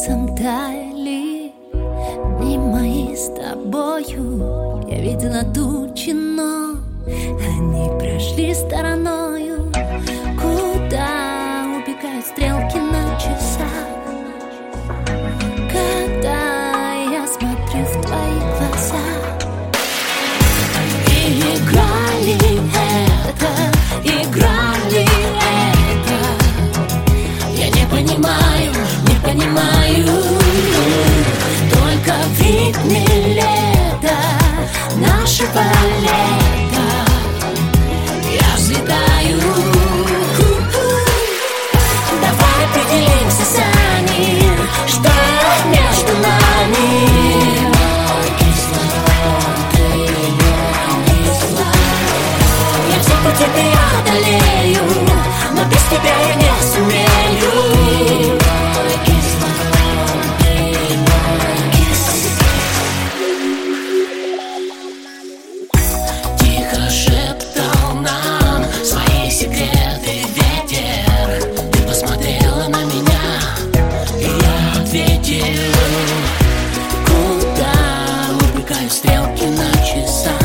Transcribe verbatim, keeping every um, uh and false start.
месяцем таяли дни мои с тобою. Я видела тучи, но они прошли стороною. Куда убегают стрелки на часах, когда я смотрю в твои глаза? И игра ли это, игра ли это? Я не понимаю, не понимаю. Только в ритме лета, нашего лета, я взлетаю. Давай определимся сами, что между нами. Я все пути преодолею, но без тебя я не сумею. Тихо шептал нам свои секреты ветер. Ты посмотрела на меня, и я ответил. Куда убегают стрелки на часах,